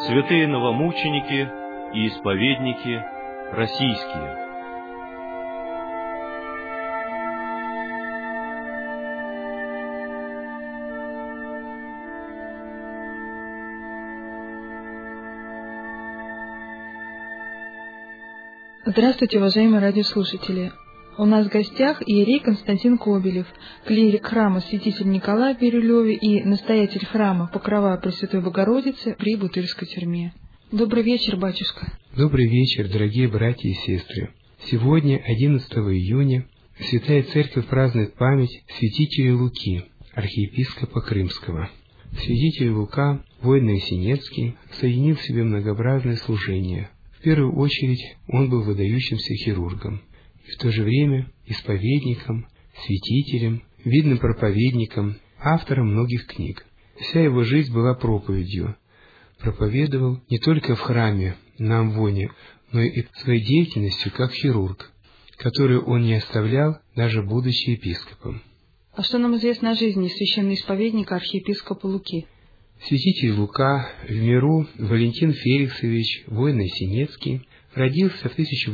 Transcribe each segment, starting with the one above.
святые новомученики и исповедники российские. Здравствуйте, уважаемые радиослушатели! У нас в гостях иерей Константин Кобелев, клирик храма Святителя Николая в Бирюлеве и настоятель храма Покрова Пресвятой Богородицы при Бутырской тюрьме. Добрый вечер, батюшка! Добрый вечер, дорогие братья и сестры! Сегодня, 11 июня, Святая Церковь празднует память святителя Луки, архиепископа Крымского. Святитель Лука, воин Синецкий, соединил в себе многообразное служение. В первую очередь он был выдающимся хирургом, и в то же время исповедником, святителем, видным проповедником, автором многих книг. Вся его жизнь была проповедью. Проповедовал не только в храме на Амвоне, но и своей деятельностью как хирург, которую он не оставлял, даже будучи епископом. А что нам известно о жизни священного исповедника архиепископа Луки? Святитель Лука, в миру Валентин Феликсович, воин Синецкий, родился в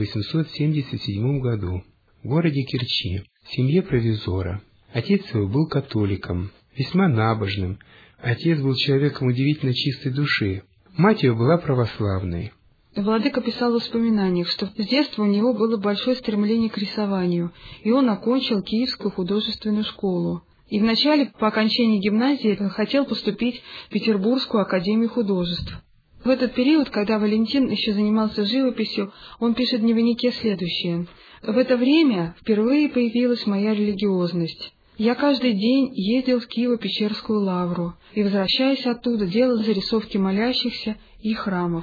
1877 году в городе Керчи, в семье провизора. Отец его был католиком, весьма набожным. Отец был человеком удивительно чистой души. Мать его была православной. Владыка писал в воспоминаниях, что с детства у него было большое стремление к рисованию, и он окончил Киевскую художественную школу. И вначале, по окончании гимназии, хотел поступить в Петербургскую академию художеств. В этот период, когда Валентин еще занимался живописью, он пишет в дневнике следующее. «В это время впервые появилась моя религиозность. Я каждый день ездил в Киево-Печерскую лавру и, возвращаясь оттуда, делал зарисовки молящихся и храмов».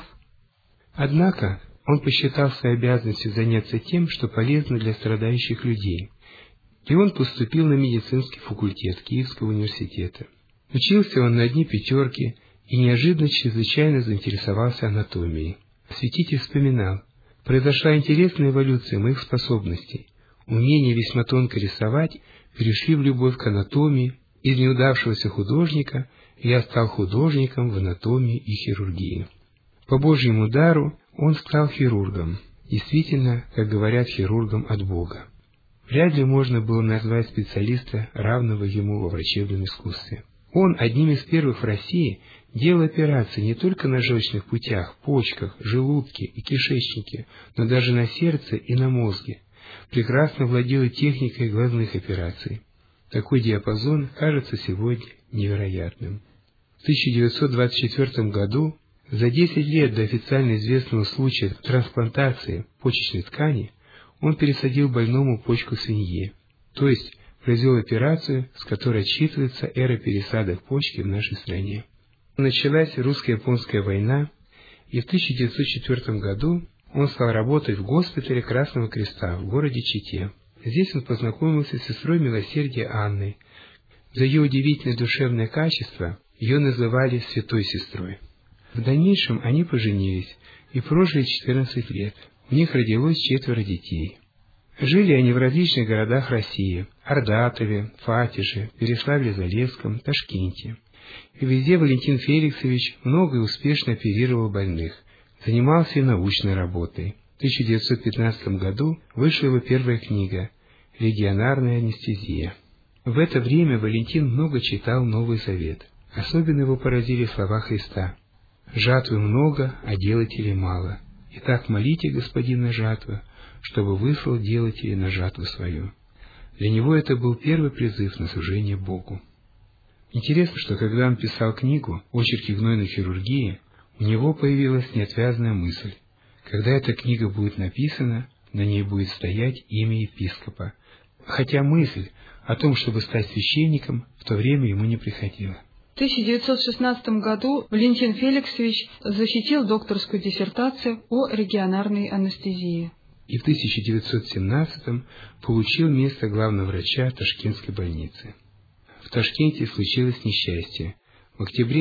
Однако он посчитал своей обязанностью заняться тем, что полезно для страдающих людей. И он поступил на медицинский факультет Киевского университета. Учился он на одни пятерки и неожиданно чрезвычайно заинтересовался анатомией. Святитель вспоминал: «Произошла интересная эволюция моих способностей. Умение весьма тонко рисовать перешли в любовь к анатомии. Из неудавшегося художника я стал художником в анатомии и хирургии». По Божьему дару он стал хирургом, действительно, как говорят, хирургом от Бога. Вряд ли можно было назвать специалиста, равного ему во врачебном искусстве. Он одним из первых в России делал операции не только на желчных путях, почках, желудке и кишечнике, но даже на сердце и на мозге. Прекрасно владел и техникой глазных операций. Такой диапазон кажется сегодня невероятным. В 1924 году, за 10 лет до официально известного случая трансплантации почечной ткани, он пересадил больному почку свиньи, то есть произвел операцию, с которой отсчитывается эра пересадок почки в нашей стране. Началась русско-японская война, и в 1904 году он стал работать в госпитале Красного Креста в городе Чите. Здесь он познакомился с сестрой милосердия Анной. За ее удивительное душевное качество ее называли «святой сестрой». В дальнейшем они поженились и прожили 14 лет. У них родилось 4 детей. Жили они в различных городах России – Ордатове, Фатиже, Переславле-Залесском, Ташкенте. И везде Валентин Феликсович много и успешно оперировал больных, занимался и научной работой. В 1915 году вышла его первая книга «Регионарная анестезия». В это время Валентин много читал Новый Завет. Особенно его поразили слова Христа: «Жатвы много, а делателей мало. Итак, молите Господина жатвы, чтобы выслал делателей на жатву свою». Для него это был первый призыв на служение Богу. Интересно, что когда он писал книгу «Очерки гнойной хирургии», у него появилась неотвязная мысль: когда эта книга будет написана, на ней будет стоять имя епископа, хотя мысль о том, чтобы стать священником, в то время ему не приходила. В 1916 году Валентин Феликсович защитил докторскую диссертацию о регионарной анестезии. И в 1917 получил место главного врача Ташкентской больницы. В Ташкенте случилось несчастье. В октябре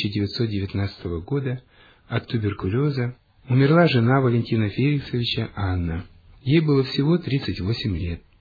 1919 года от туберкулеза умерла жена Валентина Феликсовича Анна. Ей было всего 38 лет.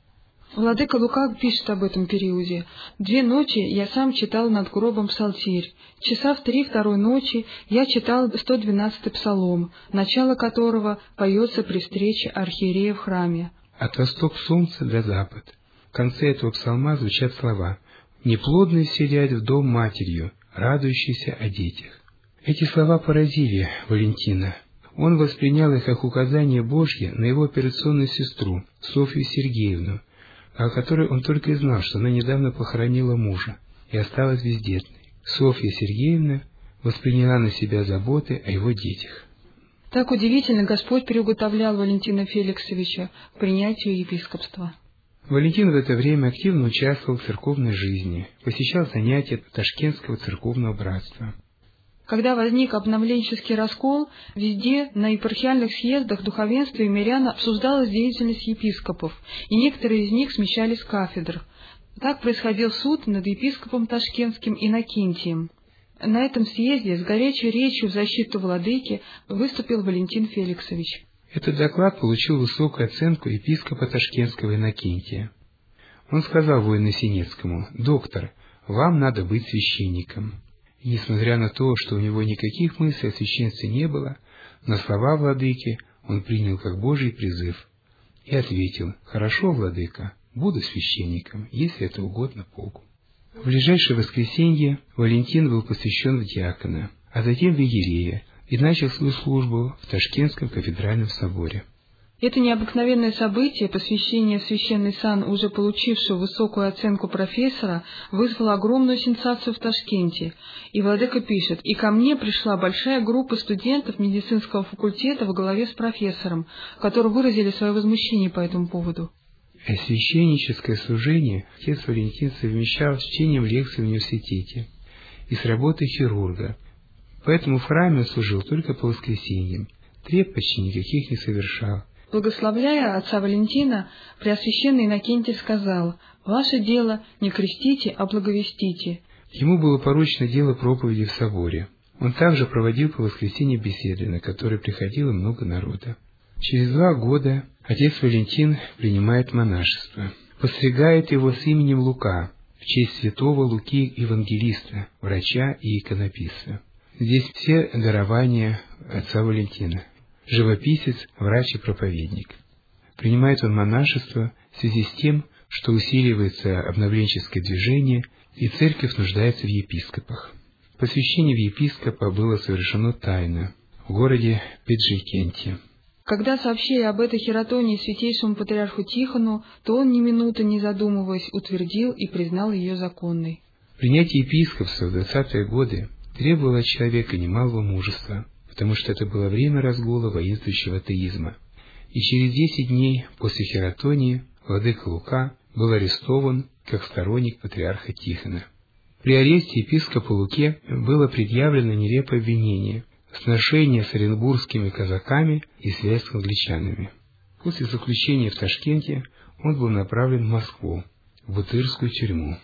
Владыка Лука пишет об этом периоде. 2 ночи я сам читал над гробом псалтирь. Часа в 3 второй ночи я читал 112-й псалом, начало которого поется при встрече архиерея в храме. От восток солнца до запад. В конце этого псалма звучат слова: «Неплодные вселяют в дом матерью, радующейся о детях». Эти слова поразили Валентина. Он воспринял их как указание Божье на его операционную сестру, Софью Сергеевну, о которой он только и знал, что она недавно похоронила мужа и осталась бездетной. Софья Сергеевна восприняла на себя заботы о его детях. Так удивительно Господь приуготовлял Валентина Феликсовича к принятию епископства. Валентин в это время активно участвовал в церковной жизни, посещал занятия Ташкентского церковного братства. Когда возник обновленческий раскол, везде на епархиальных съездах духовенства и мирян обсуждалась деятельность епископов, и некоторые из них смещались с кафедр. Так происходил суд над епископом Ташкентским Иннокентием. На этом съезде с горячей речью в защиту владыки выступил Валентин Феликсович. Этот доклад получил высокую оценку епископа Ташкентского Иннокентия. Он сказал Воиносинецкому: «Доктор, вам надо быть священником». И несмотря на то, что у него никаких мыслей о священстве не было, на слова владыки он принял как Божий призыв и ответил: «Хорошо, владыка, буду священником, если это угодно Богу». В ближайшее воскресенье Валентин был посвящен в диакона, а затем в иерея, и начал свою службу в Ташкентском кафедральном соборе. Это необыкновенное событие, посвящение в священный сан уже получившего высокую оценку профессора, вызвало огромную сенсацию в Ташкенте. И владыка пишет: «И ко мне пришла большая группа студентов медицинского факультета во главе с профессором, которые выразили свое возмущение по этому поводу». Священническое служение отец Валентин совмещал с чтением лекций в университете и с работой хирурга, поэтому в храме он служил только по воскресеньям, треб почти никаких не совершал. Благословляя отца Валентина, Преосвященный Иннокентий сказал: «Ваше дело не крестите, а благовестите». Ему было поручено дело проповеди в соборе. Он также проводил по воскресеньям беседы, на которые приходило много народа. Через 2 года отец Валентин принимает монашество. Постригает его с именем Лука, в честь святого Луки Евангелиста, врача и иконописца. Здесь все дарования отца Валентина. Живописец, врач и проповедник. Принимает он монашество в связи с тем, что усиливается обновленческое движение, и церковь нуждается в епископах. Посвящение в епископа было совершено тайно в городе Педжикенте. Когда сообщили об этой хератонии святейшему патриарху Тихону, то он, ни минуты не задумываясь, утвердил и признал ее законной. Принятие епископства в 20-е годы требовало от человека немалого мужества, потому что это было время разгула воинствующего атеизма. И через 10 дней после хератонии владыка Лука был арестован как сторонник патриарха Тихона. При аресте епископу Луке было предъявлено нелепое обвинение в сношении с оренбургскими казаками и связь с англичанами. После заключения в Ташкенте он был направлен в Москву, в Бутырскую тюрьму.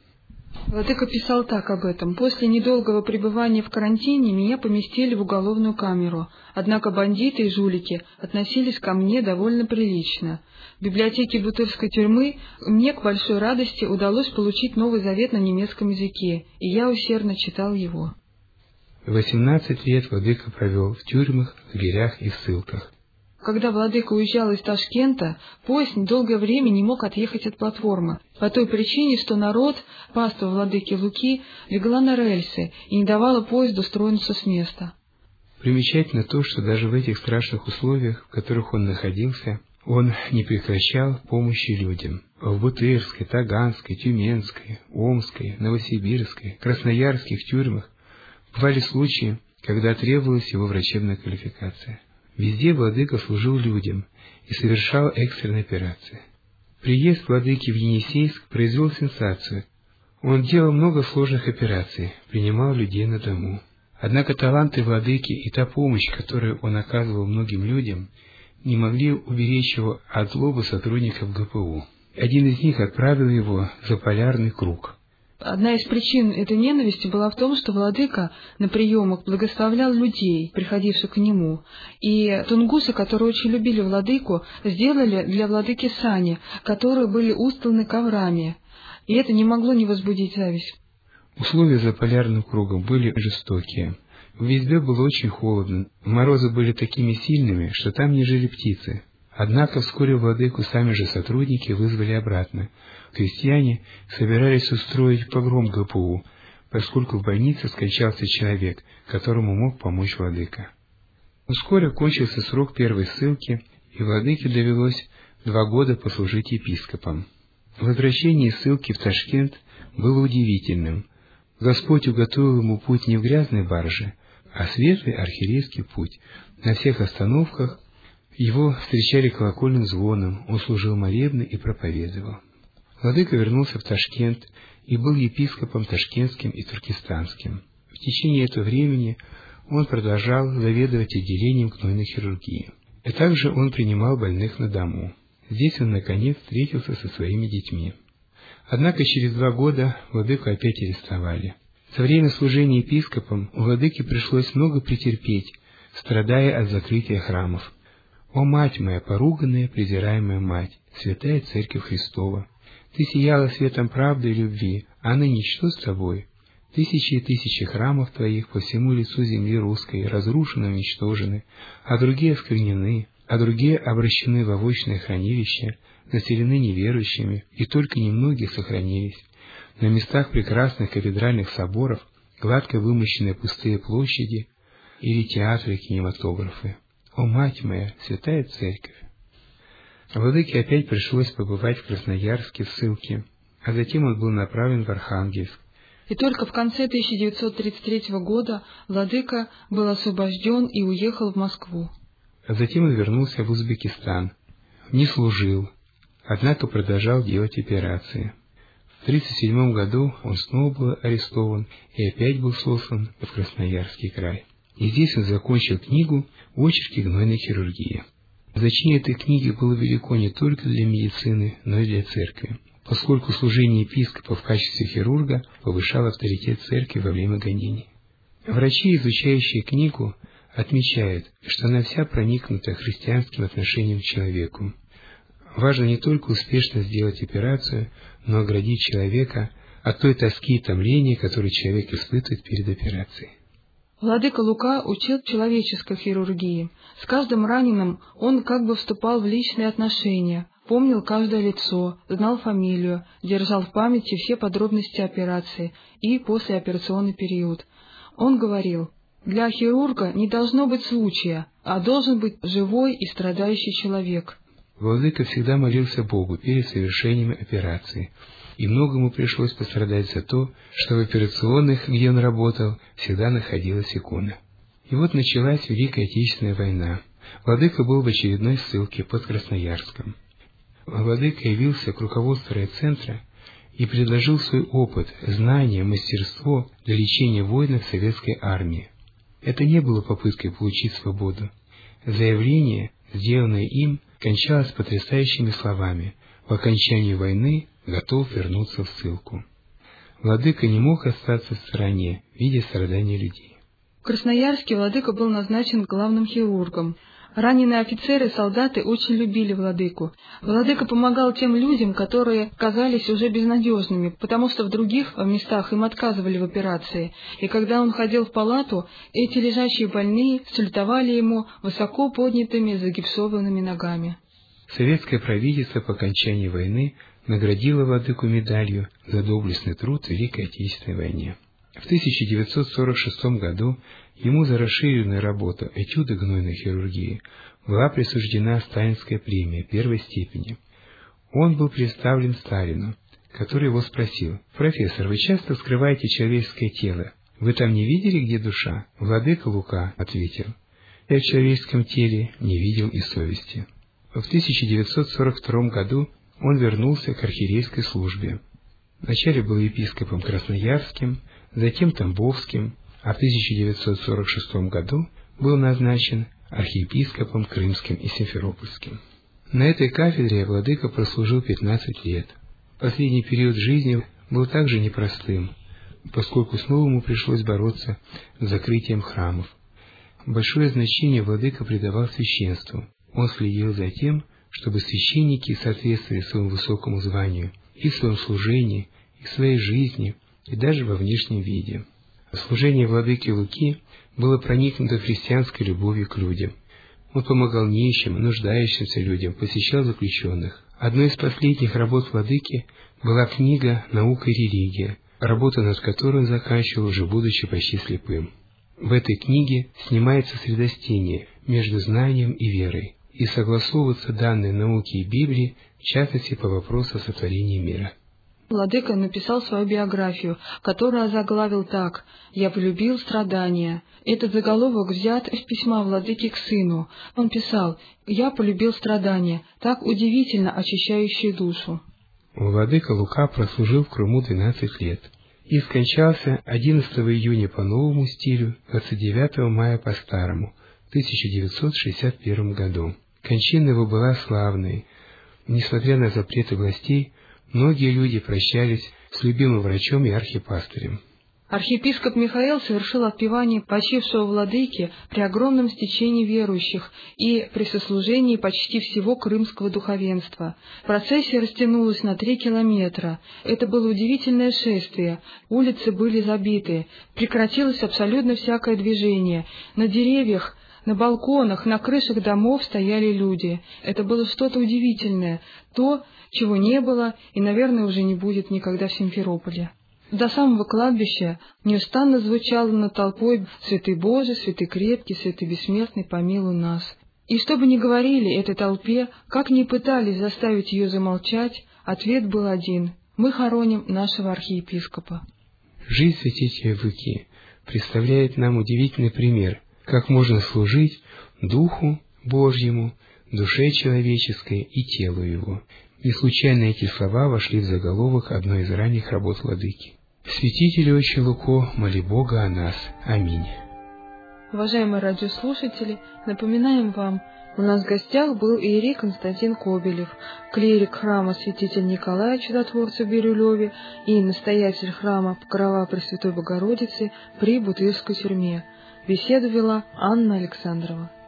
Владыка писал так об этом: «После недолгого пребывания в карантине меня поместили в уголовную камеру, однако бандиты и жулики относились ко мне довольно прилично. В библиотеке Бутырской тюрьмы мне к большой радости удалось получить Новый Завет на немецком языке, и я усердно читал его». 18 лет владыка провел в тюрьмах, лагерях и ссылках. Когда владыка уезжал из Ташкента, поезд долгое время не мог отъехать от платформы, по той причине, что народ, паства владыки Луки, легла на рельсы и не давала поезду стронуться с места. Примечательно то, что даже в этих страшных условиях, в которых он находился, он не прекращал помощи людям. В Бутырской, Таганской, Тюменской, Омской, Новосибирской, Красноярских тюрьмах бывали случаи, когда требовалась его врачебная квалификация. Везде владыка служил людям и совершал экстренные операции. Приезд владыки в Енисейск произвел сенсацию. Он делал много сложных операций, принимал людей на дому. Однако таланты владыки и та помощь, которую он оказывал многим людям, не могли уберечь его от злобы сотрудников ГПУ. Один из них отправил его за полярный круг. Одна из причин этой ненависти была в том, что владыка на приемах благословлял людей, приходивших к нему, и тунгусы, которые очень любили владыку, сделали для владыки сани, которые были устланы коврами, и это не могло не возбудить зависть. Условия за полярным кругом были жестокие. В избе было очень холодно, морозы были такими сильными, что там не жили птицы. Однако вскоре владыку сами же сотрудники вызвали обратно. Крестьяне собирались устроить погром ГПУ, поскольку в больнице скончался человек, которому мог помочь владыка. Вскоре кончился срок первой ссылки, и владыке довелось 2 года послужить епископом. Возвращение из ссылки в Ташкент было удивительным. Господь уготовил ему путь не в грязной барже, а светлый архиерейский путь. На всех остановках его встречали колокольным звоном, он служил молебны и проповедовал. Владыка вернулся в Ташкент и был епископом ташкентским и туркестанским. В течение этого времени он продолжал заведовать отделением гнойной хирургии. И также он принимал больных на дому. Здесь он, наконец, встретился со своими детьми. Однако через 2 года владыку опять арестовали. За время служения епископом у владыки пришлось много претерпеть, страдая от закрытия храмов. «О, мать моя, поруганная, презираемая мать, святая Церковь Христова! Ты сияла светом правды и любви, а ныне что с тобой? Тысячи и тысячи храмов твоих по всему лицу земли русской разрушены и уничтожены, а другие осквернены, а другие обращены в овощное хранилище, населены неверующими, и только немногие сохранились. На местах прекрасных кафедральных соборов гладко вымощены пустые площади или театры и кинематографы. О, мать моя, святая Церковь!» Владыке опять пришлось побывать в Красноярске в ссылке, а затем он был направлен в Архангельск. И только в конце 1933 года владыка был освобожден и уехал в Москву. А затем он вернулся в Узбекистан. Не служил, однако продолжал делать операции. В 1937 году он снова был арестован и опять был сослан в Красноярский край. И здесь он закончил книгу «Очерки гнойной хирургии». Значение этой книги было велико не только для медицины, но и для церкви, поскольку служение епископа в качестве хирурга повышало авторитет церкви во время гонений. Врачи, изучающие книгу, отмечают, что она вся проникнута христианским отношением к человеку. Важно не только успешно сделать операцию, но оградить человека от той тоски и томления, которые человек испытывает перед операцией. Владыка Лука учил человеческой хирургии. С каждым раненым он как бы вступал в личные отношения, помнил каждое лицо, знал фамилию, держал в памяти все подробности операции и послеоперационный период. Он говорил: «Для хирурга не должно быть случая, а должен быть живой и страдающий человек». Владыка всегда молился Богу перед совершением операции, и многому пришлось пострадать за то, что в операционных, где он работал, всегда находилась икона. И вот началась Великая Отечественная война. Владыка был в очередной ссылке под Красноярском. Владыка явился к руководству райцентра и предложил свой опыт, знания, мастерство для лечения воинов советской армии. Это не было попыткой получить свободу. Заявление, сделанное им, кончалось потрясающими словами: «По окончании войны готов вернуться в ссылку». Владыка не мог остаться в стороне, видя страдания людей. В Красноярске владыка был назначен главным хирургом. Раненые офицеры и солдаты очень любили владыку. Владыка помогал тем людям, которые казались уже безнадежными, потому что в других местах им отказывали в операции. И когда он ходил в палату, эти лежащие больные салютовали ему высоко поднятыми загипсованными ногами. Советское правительство по окончании войны наградило владыку медалью за доблестный труд в Великой Отечественной войне. В 1946 году ему за расширенную работу «Этюды гнойной хирургии» была присуждена Сталинская премия первой степени. Он был представлен Сталину, который его спросил: «Профессор, вы часто вскрываете человеческое тело. Вы там не видели, где душа?» Владыка Лука ответил: «Я в человеческом теле не видел и совести». В 1942 году он вернулся к архиерейской службе. Вначале был епископом Красноярским, затем Тамбовским, а в 1946 году был назначен архиепископом Крымским и Симферопольским. На этой кафедре владыка прослужил 15 лет. Последний период жизни был также непростым, поскольку снова ему пришлось бороться с закрытием храмов. Большое значение владыка придавал священству. Он следил за тем, чтобы священники соответствовали своему высокому званию и в своем служении, и в своей жизни, и даже во внешнем виде. Служение владыки Луки было проникнуто христианской любовью к людям. Он помогал нищим, нуждающимся людям, посещал заключенных. Одной из последних работ владыки была книга «Наука и религия», работа над которой он заканчивал, уже будучи почти слепым. В этой книге снимается средостение между знанием и верой, и согласовываются данные науки и Библии, в частности по вопросу о сотворении мира. Владыка написал свою биографию, которую озаглавил так: «Я полюбил страдания». Этот заголовок взят из письма владыки к сыну. Он писал: «Я полюбил страдания, так удивительно очищающие душу». Владыка Лука прослужил в Крыму 12 лет и скончался 11 июня по новому стилю, 29 мая по старому, в 1961 году. Кончина его была славной. Несмотря на запреты властей, многие люди прощались с любимым врачом и архипастырем. Архиепископ Михаил совершил отпевание почившего владыки при огромном стечении верующих и при сослужении почти всего крымского духовенства. Процессия растянулась на 3 километра. Это было удивительное шествие. Улицы были забиты. Прекратилось абсолютно всякое движение. На деревьях, на балконах, на крышах домов стояли люди. Это было что-то удивительное, то, чего не было и, наверное, уже не будет никогда в Симферополе. До самого кладбища неустанно звучало над толпой: «Святый Боже, святый крепкий, святый бессмертный, помилуй нас». И что бы ни говорили этой толпе, как ни пытались заставить ее замолчать, ответ был один: мы хороним нашего архиепископа. Жизнь святителя Луки представляет нам удивительный пример, как можно служить Духу Божьему, душе человеческой и телу его. Не случайно эти слова вошли в заголовок одной из ранних работ владыки. Святителю Отче Луко, моли Бога о нас. Аминь. Уважаемые радиослушатели, напоминаем вам, у нас в гостях был иерей Константин Кобелев, клирик храма святителя Николая Чудотворца в Бирюлеве и настоятель храма Покрова Пресвятой Богородицы при Бутырской тюрьме. Беседу вела Анна Александрова.